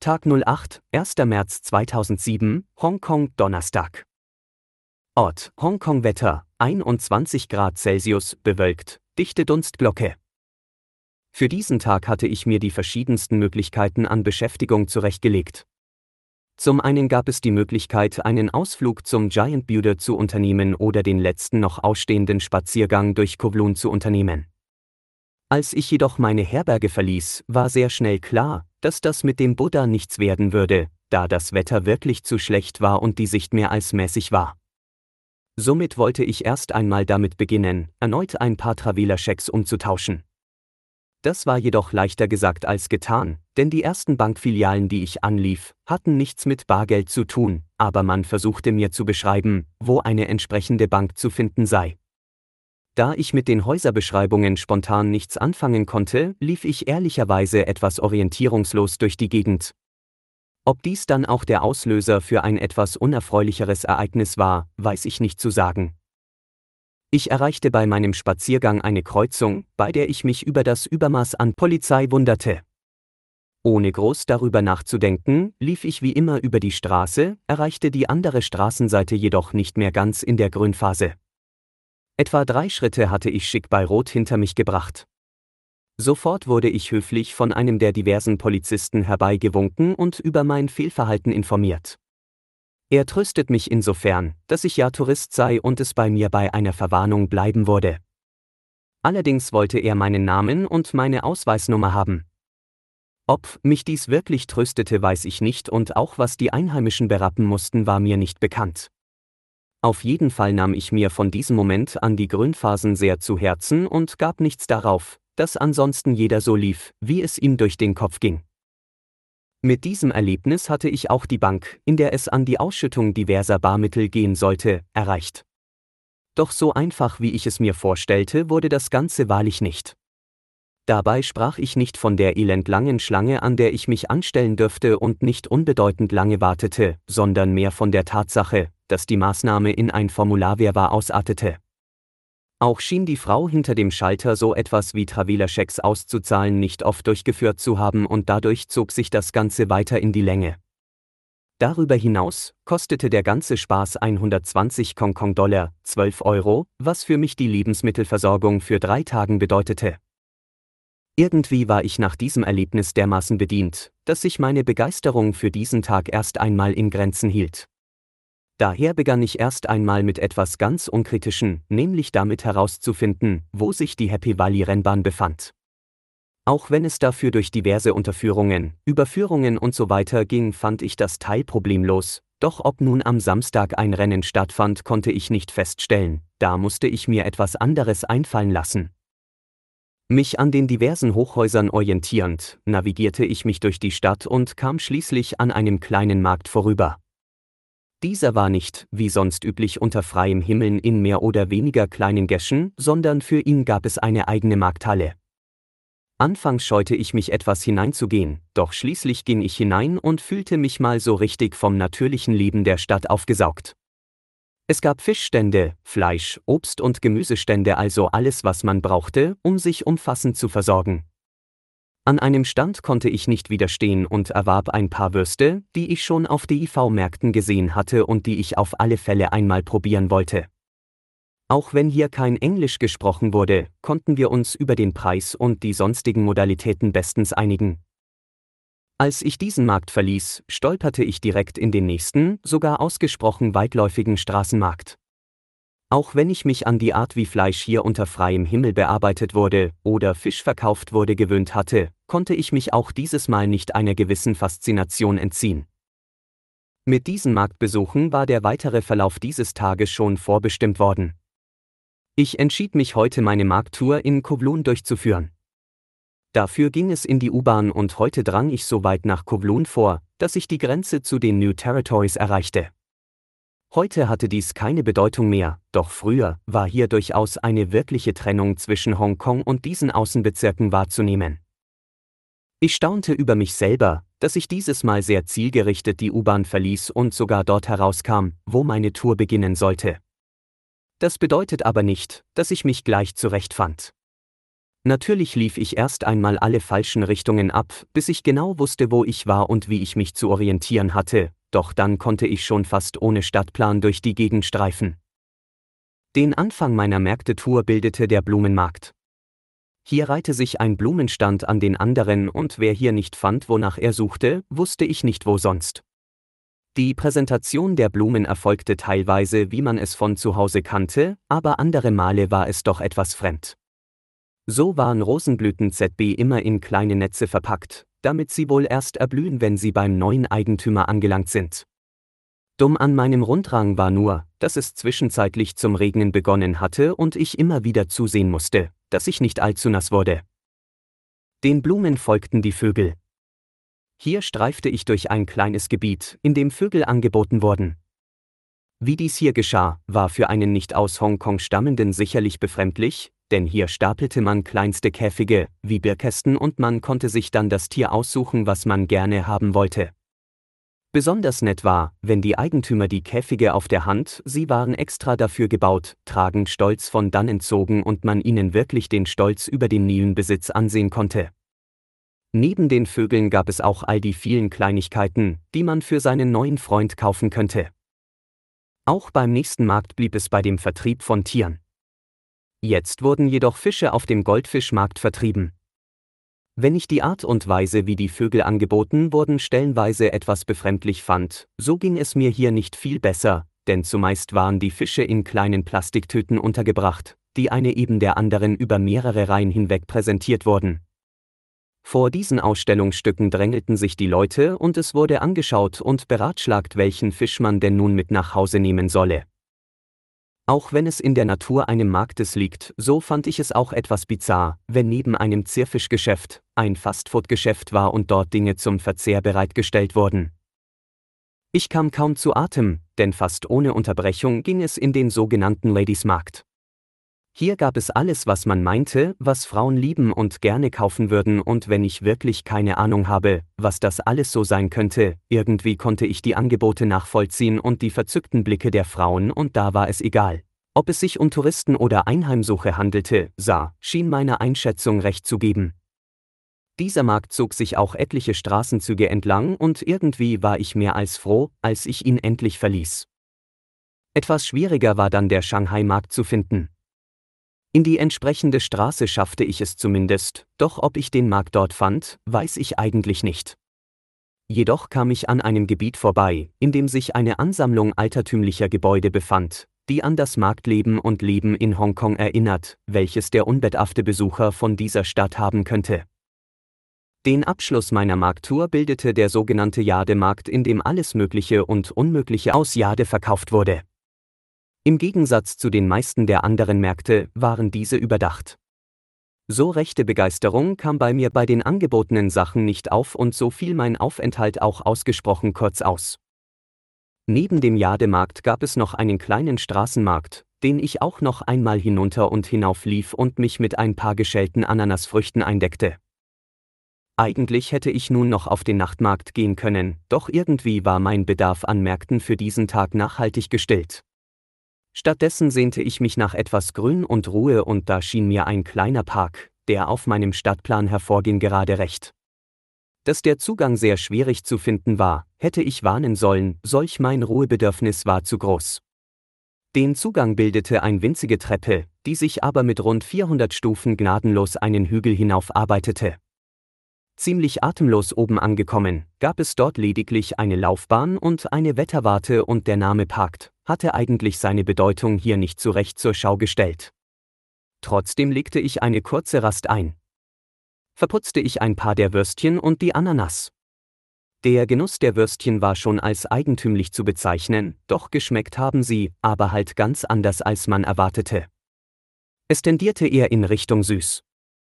Tag 08, 1. März 2007, Hongkong, Donnerstag. Ort: Hongkong. Wetter: 21 Grad Celsius, bewölkt, dichte Dunstglocke. Für diesen Tag hatte ich mir die verschiedensten Möglichkeiten an Beschäftigung zurechtgelegt. Zum einen gab es die Möglichkeit, einen Ausflug zum Giant Buddha zu unternehmen oder den letzten noch ausstehenden Spaziergang durch Kowloon zu unternehmen. Als ich jedoch meine Herberge verließ, war sehr schnell klar, dass das mit dem Buddha nichts werden würde, da das Wetter wirklich zu schlecht war und die Sicht mehr als mäßig war. Somit wollte ich erst einmal damit beginnen, erneut ein paar Traveler-Schecks umzutauschen. Das war jedoch leichter gesagt als getan, denn die ersten Bankfilialen, die ich anlief, hatten nichts mit Bargeld zu tun, aber man versuchte mir zu beschreiben, wo eine entsprechende Bank zu finden sei. Da ich mit den Häuserbeschreibungen spontan nichts anfangen konnte, lief ich ehrlicherweise etwas orientierungslos durch die Gegend. Ob dies dann auch der Auslöser für ein etwas unerfreulicheres Ereignis war, weiß ich nicht zu sagen. Ich erreichte bei meinem Spaziergang eine Kreuzung, bei der ich mich über das Übermaß an Polizei wunderte. Ohne groß darüber nachzudenken, lief ich wie immer über die Straße, erreichte die andere Straßenseite jedoch nicht mehr ganz in der Grünphase. Etwa 3 Schritte hatte ich schick bei Rot hinter mich gebracht. Sofort wurde ich höflich von einem der diversen Polizisten herbeigewunken und über mein Fehlverhalten informiert. Er tröstet mich insofern, dass ich ja Tourist sei und es bei mir bei einer Verwarnung bleiben würde. Allerdings wollte er meinen Namen und meine Ausweisnummer haben. Ob mich dies wirklich tröstete, weiß ich nicht, und auch was die Einheimischen berappen mussten, war mir nicht bekannt. Auf jeden Fall nahm ich mir von diesem Moment an die Grünphasen sehr zu Herzen und gab nichts darauf, dass ansonsten jeder so lief, wie es ihm durch den Kopf ging. Mit diesem Erlebnis hatte ich auch die Bank, in der es an die Ausschüttung diverser Barmittel gehen sollte, erreicht. Doch so einfach wie ich es mir vorstellte, wurde das Ganze wahrlich nicht. Dabei sprach ich nicht von der elendlangen Schlange, an der ich mich anstellen dürfte und nicht unbedeutend lange wartete, sondern mehr von der Tatsache, dass die Maßnahme in ein Formularwirrwarr ausartete. Auch schien die Frau hinter dem Schalter so etwas wie Traveler-Schecks auszuzahlen nicht oft durchgeführt zu haben und dadurch zog sich das Ganze weiter in die Länge. Darüber hinaus kostete der ganze Spaß 120 Hongkong-Dollar, 12 Euro, was für mich die Lebensmittelversorgung für 3 Tagen bedeutete. Irgendwie war ich nach diesem Erlebnis dermaßen bedient, dass sich meine Begeisterung für diesen Tag erst einmal in Grenzen hielt. Daher begann ich erst einmal mit etwas ganz Unkritischen, nämlich damit herauszufinden, wo sich die Happy Valley Rennbahn befand. Auch wenn es dafür durch diverse Unterführungen, Überführungen und so weiter ging, fand ich das Teil problemlos, doch ob nun am Samstag ein Rennen stattfand, konnte ich nicht feststellen, da musste ich mir etwas anderes einfallen lassen. Mich an den diversen Hochhäusern orientierend, navigierte ich mich durch die Stadt und kam schließlich an einem kleinen Markt vorüber. Dieser war nicht, wie sonst üblich, unter freiem Himmel in mehr oder weniger kleinen Gäschen, sondern für ihn gab es eine eigene Markthalle. Anfangs scheute ich mich etwas hineinzugehen, doch schließlich ging ich hinein und fühlte mich mal so richtig vom natürlichen Leben der Stadt aufgesaugt. Es gab Fischstände, Fleisch, Obst- und Gemüsestände, also alles, was man brauchte, um sich umfassend zu versorgen. An einem Stand konnte ich nicht widerstehen und erwarb ein paar Würste, die ich schon auf DIV-Märkten gesehen hatte und die ich auf alle Fälle einmal probieren wollte. Auch wenn hier kein Englisch gesprochen wurde, konnten wir uns über den Preis und die sonstigen Modalitäten bestens einigen. Als ich diesen Markt verließ, stolperte ich direkt in den nächsten, sogar ausgesprochen weitläufigen Straßenmarkt. Auch wenn ich mich an die Art, wie Fleisch hier unter freiem Himmel bearbeitet wurde oder Fisch verkauft wurde, gewöhnt hatte, konnte ich mich auch dieses Mal nicht einer gewissen Faszination entziehen. Mit diesen Marktbesuchen war der weitere Verlauf dieses Tages schon vorbestimmt worden. Ich entschied mich heute, meine Markttour in Kowloon durchzuführen. Dafür ging es in die U-Bahn und heute drang ich so weit nach Kowloon vor, dass ich die Grenze zu den New Territories erreichte. Heute hatte dies keine Bedeutung mehr, doch früher war hier durchaus eine wirkliche Trennung zwischen Hongkong und diesen Außenbezirken wahrzunehmen. Ich staunte über mich selber, dass ich dieses Mal sehr zielgerichtet die U-Bahn verließ und sogar dort herauskam, wo meine Tour beginnen sollte. Das bedeutet aber nicht, dass ich mich gleich zurechtfand. Natürlich lief ich erst einmal alle falschen Richtungen ab, bis ich genau wusste, wo ich war und wie ich mich zu orientieren hatte, doch dann konnte ich schon fast ohne Stadtplan durch die Gegend streifen. Den Anfang meiner Märkte-Tour bildete der Blumenmarkt. Hier reihte sich ein Blumenstand an den anderen und wer hier nicht fand, wonach er suchte, wusste ich nicht wo sonst. Die Präsentation der Blumen erfolgte teilweise, wie man es von zu Hause kannte, aber andere Male war es doch etwas fremd. So waren Rosenblüten ZB immer in kleine Netze verpackt, damit sie wohl erst erblühen, wenn sie beim neuen Eigentümer angelangt sind. Dumm an meinem Rundgang war nur, dass es zwischenzeitlich zum Regnen begonnen hatte und ich immer wieder zusehen musste, dass ich nicht allzu nass wurde. Den Blumen folgten die Vögel. Hier streifte ich durch ein kleines Gebiet, in dem Vögel angeboten wurden. Wie dies hier geschah, war für einen nicht aus Hongkong stammenden sicherlich befremdlich, denn hier stapelte man kleinste Käfige, wie Bierkästen und man konnte sich dann das Tier aussuchen, was man gerne haben wollte. Besonders nett war, wenn die Eigentümer die Käfige auf der Hand, sie waren extra dafür gebaut, tragend stolz von dannen zogen und man ihnen wirklich den Stolz über den Nielenbesitz ansehen konnte. Neben den Vögeln gab es auch all die vielen Kleinigkeiten, die man für seinen neuen Freund kaufen könnte. Auch beim nächsten Markt blieb es bei dem Vertrieb von Tieren. Jetzt wurden jedoch Fische auf dem Goldfischmarkt vertrieben. Wenn ich die Art und Weise, wie die Vögel angeboten wurden, stellenweise etwas befremdlich fand, so ging es mir hier nicht viel besser, denn zumeist waren die Fische in kleinen Plastiktüten untergebracht, die eine eben der anderen über mehrere Reihen hinweg präsentiert wurden. Vor diesen Ausstellungsstücken drängelten sich die Leute und es wurde angeschaut und beratschlagt, welchen Fisch man denn nun mit nach Hause nehmen solle. Auch wenn es in der Natur einem Marktes liegt, so fand ich es auch etwas bizarr, wenn neben einem Zierfischgeschäft ein Fastfood-Geschäft war und dort Dinge zum Verzehr bereitgestellt wurden. Ich kam kaum zu Atem, denn fast ohne Unterbrechung ging es in den sogenannten Ladies-Markt. Hier gab es alles, was man meinte, was Frauen lieben und gerne kaufen würden, und wenn ich wirklich keine Ahnung habe, was das alles so sein könnte, irgendwie konnte ich die Angebote nachvollziehen und die verzückten Blicke der Frauen, und da war es egal, ob es sich um Touristen oder Einheimsuche handelte, schien meiner Einschätzung recht zu geben. Dieser Markt zog sich auch etliche Straßenzüge entlang und irgendwie war ich mehr als froh, als ich ihn endlich verließ. Etwas schwieriger war dann der Shanghai-Markt zu finden. In die entsprechende Straße schaffte ich es zumindest, doch ob ich den Markt dort fand, weiß ich eigentlich nicht. Jedoch kam ich an einem Gebiet vorbei, in dem sich eine Ansammlung altertümlicher Gebäude befand, die an das Marktleben und Leben in Hongkong erinnert, welches der unbedarfte Besucher von dieser Stadt haben könnte. Den Abschluss meiner Markttour bildete der sogenannte Jademarkt, in dem alles Mögliche und Unmögliche aus Jade verkauft wurde. Im Gegensatz zu den meisten der anderen Märkte waren diese überdacht. So rechte Begeisterung kam bei mir bei den angebotenen Sachen nicht auf und so fiel mein Aufenthalt auch ausgesprochen kurz aus. Neben dem Jademarkt gab es noch einen kleinen Straßenmarkt, den ich auch noch einmal hinunter und hinauf lief und mich mit ein paar geschälten Ananasfrüchten eindeckte. Eigentlich hätte ich nun noch auf den Nachtmarkt gehen können, doch irgendwie war mein Bedarf an Märkten für diesen Tag nachhaltig gestillt. Stattdessen sehnte ich mich nach etwas Grün und Ruhe und da schien mir ein kleiner Park, der auf meinem Stadtplan hervorging, gerade recht. Dass der Zugang sehr schwierig zu finden war, hätte ich warnen sollen, solch mein Ruhebedürfnis war zu groß. Den Zugang bildete eine winzige Treppe, die sich aber mit rund 400 Stufen gnadenlos einen Hügel hinauf arbeitete. Ziemlich atemlos oben angekommen, gab es dort lediglich eine Laufbahn und eine Wetterwarte und der Name Park hatte eigentlich seine Bedeutung hier nicht so recht zur Schau gestellt. Trotzdem legte ich eine kurze Rast ein. Verputzte ich ein paar der Würstchen und die Ananas. Der Genuss der Würstchen war schon als eigentümlich zu bezeichnen, doch geschmeckt haben sie, aber halt ganz anders als man erwartete. Es tendierte eher in Richtung süß.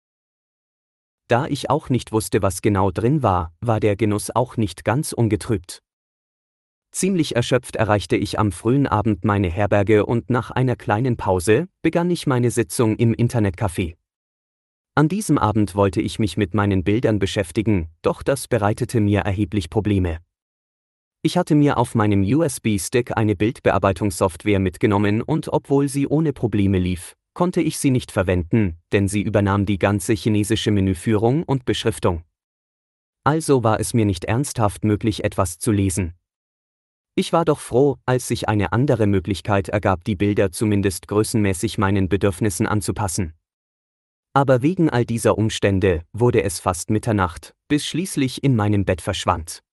Da ich auch nicht wusste, was genau drin war, war der Genuss auch nicht ganz ungetrübt. Ziemlich erschöpft erreichte ich am frühen Abend meine Herberge und nach einer kleinen Pause begann ich meine Sitzung im Internetcafé. An diesem Abend wollte ich mich mit meinen Bildern beschäftigen, doch das bereitete mir erheblich Probleme. Ich hatte mir auf meinem USB-Stick eine Bildbearbeitungssoftware mitgenommen und obwohl sie ohne Probleme lief, konnte ich sie nicht verwenden, denn sie übernahm die ganze chinesische Menüführung und Beschriftung. Also war es mir nicht ernsthaft möglich, etwas zu lesen. Ich war doch froh, als sich eine andere Möglichkeit ergab, die Bilder zumindest größenmäßig meinen Bedürfnissen anzupassen. Aber wegen all dieser Umstände wurde es fast Mitternacht, bis schließlich in meinem Bett verschwand.